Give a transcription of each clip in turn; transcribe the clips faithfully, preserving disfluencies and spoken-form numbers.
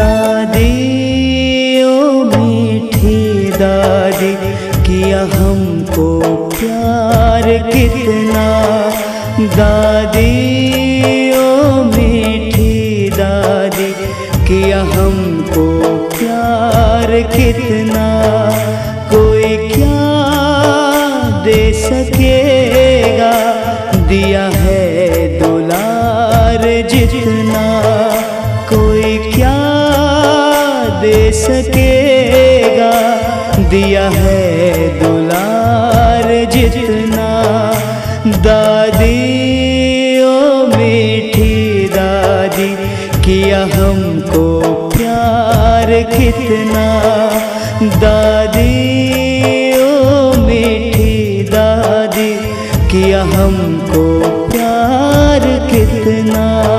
दादी ओ मीठी दादी, किया हमको प्यार कितना। दादी ओ मीठी दादी, किया हमको प्यार कितना। कोई क्या दे सकेगा, दिया है दुलार जितना। कोई क्या दे सकेगा, दिया है दुलार जितना। दादी ओ मीठी दादी, किया हमको प्यार कितना। दादी ओ मीठी दादी, किया हमको प्यार कितना।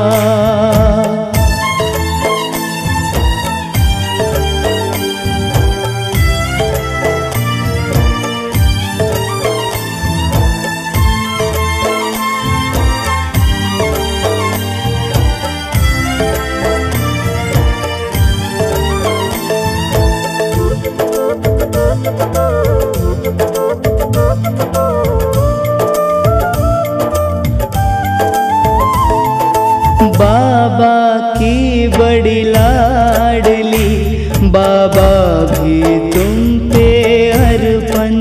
बाबा की बड़ी लाडली, बाबा भी तुम पे अर्पण।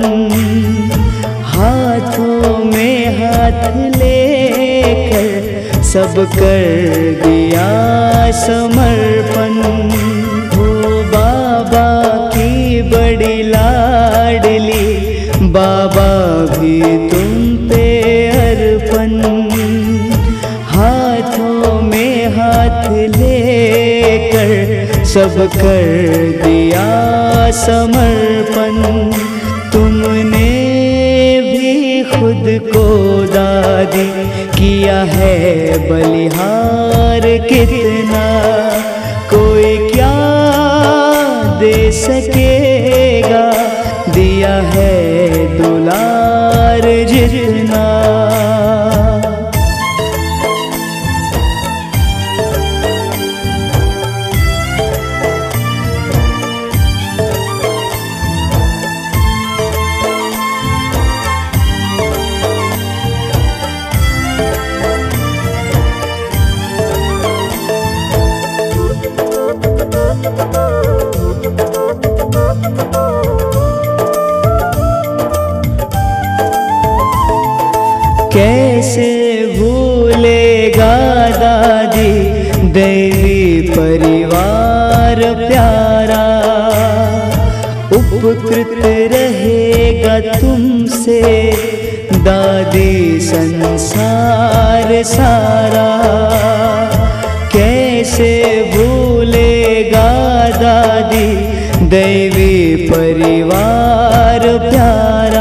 हाथों में हाथ लेकर सब कर दिया समर्पण। हो बाबा की बड़ी लाडली, बाबा भी तुम पे अर्पण। हाथों में हाथ लेकर सब कर दिया समर्पण। तुमने भी खुद को दादी किया है बलिहार कितना। कोई क्या दे सकेगा, दिया है दुलार जितना। कैसे भूलेगा दादी दैवी परिवार प्यारा। उपकृत रहेगा तुमसे दादी संसार सारा। कैसे भूलेगा दादी दैवी परिवार प्यारा।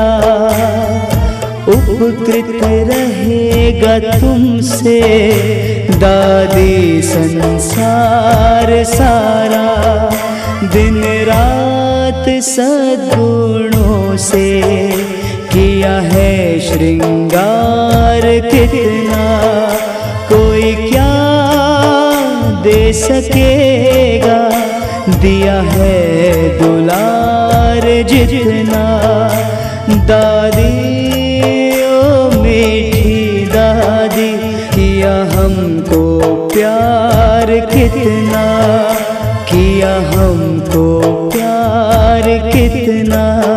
उपकृत रहेगा तुमसे दादी संसार सारा। दिन रात सद्गुणों से किया है श्रृंगार कितना। कोई क्या दे सकेगा, दिया है दुलार जितना। दादी ओ मीठी दादी, किया हमको प्यार कितना। किया हमको प्यार कितना।